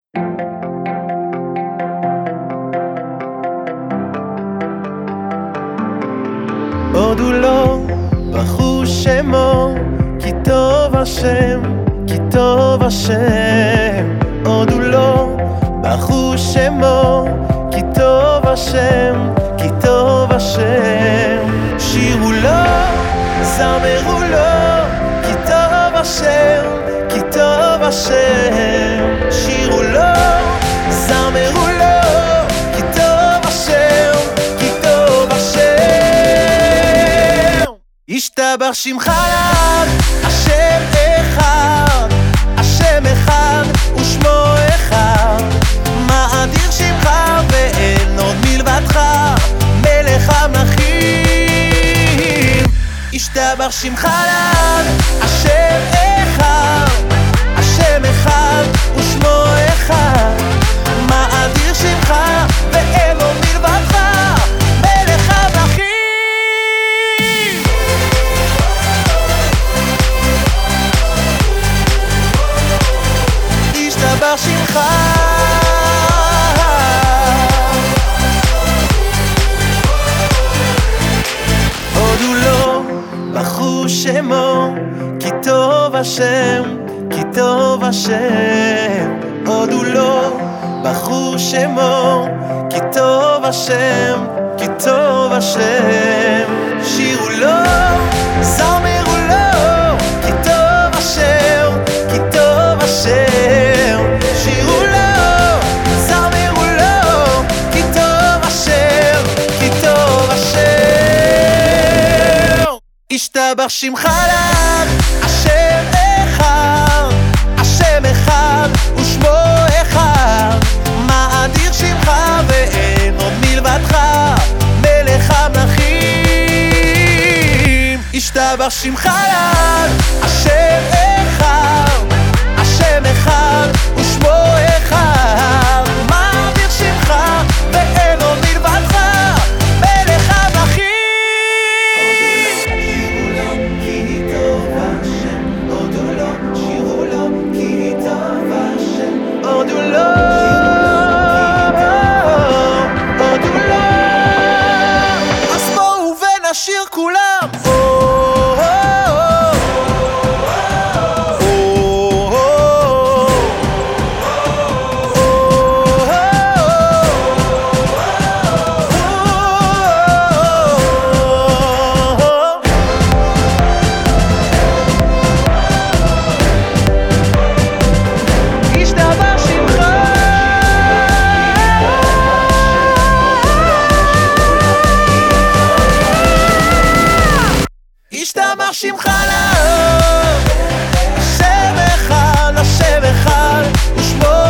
עוד הוא לא בחור שמו, כי טוב השם, כי טוב השם. עוד הוא לא בחור שמו, כי טוב השם, כי טוב השם. שירו לו, זמרו לו, כי טוב השם, כי טוב השם. שירו לו, זמרו לו, כי טוב השם, כי טוב השם. ישתבח שמך לעד, השם אחד, השם אחד ושמו אחד. מאדיר שמך ואין עוד מלבדך, מלך המלכים. ישתבח שמך לעד, השם אחד, השם אחד ושמו אחד. מאדיר שמך ואין עוד מלבדך, מלך המלכים. ישתבח שמך. עוד הוא לא בחור שמו, כי טוב השם, כי טוב השם. עוד הוא לא בחור שמו, כי טוב השם, כי טוב השם. שירו לו, זמרו לו, כי טוב השם, כי טוב השם. שירו לו, זמרו לו, כי טוב השם, כי טוב השם. ישתבח שמך לעד, השם אחד, השם אחד ושמו אחד. מאדיר שמך ואין עוד מלבדך, מלך המלכים. ישתבח שמך לעד, השם אחד, השם אחד ושמו אחד. מאדיר שמך ואין עוד מלבדך, מלך המלכים. עוד הוא לא, עוד הוא לא. אז בואו ונשיר כולם. ישתבח שמך לעד, השם אחד, השם אחד ושמו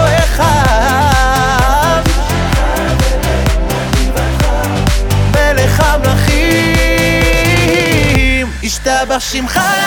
אחד. מלך המלכים. ישתבח שמך